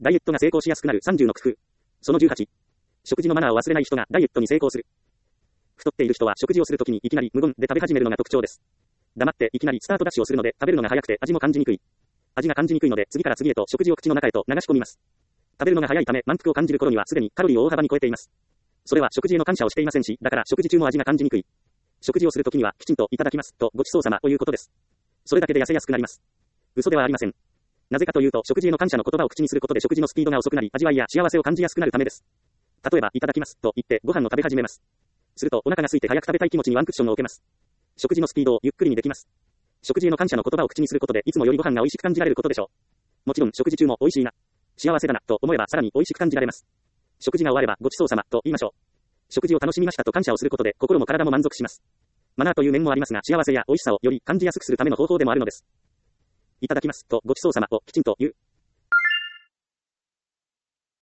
ダイエットが成功しやすくなる30の工夫。その18。食事のマナーを忘れない人がダイエットに成功する。太っている人は食事をするときにいきなり無言で食べ始めるのが特徴です。黙っていきなりスタートダッシュをするので食べるのが早くて味も感じにくい。味が感じにくいので次から次へと食事を口の中へと流し込みます。食べるのが早いため満腹を感じる頃にはすでにカロリーを大幅に超えています。それは食事への感謝をしていませんし、だから食事中も味が感じにくい。食事をするときにはきちんといただきますとごちそうさまということです。それだけで痩せやすくなります。嘘ではありません。なぜかというと食事への感謝の言葉を口にすることで食事のスピードが遅くなり味わいや幸せを感じやすくなるためです。例えばいただきますと言ってご飯を食べ始めます。するとお腹が空いて早く食べたい気持ちにワンクッションを置けます。食事のスピードをゆっくりにできます。食事への感謝の言葉を口にすることでいつもよりご飯が美味しく感じられることでしょう。もちろん食事中も美味しいな、幸せだなと思えばさらに美味しく感じられます。食事が終わればごちそうさまと言いましょう。食事を楽しみましたと感謝をすることで心も体も満足します。マナーという面もありますが幸せや美味しさをより感じやすくするための方法でもあるのです。いただきますとごちそうさまをきちんと言う。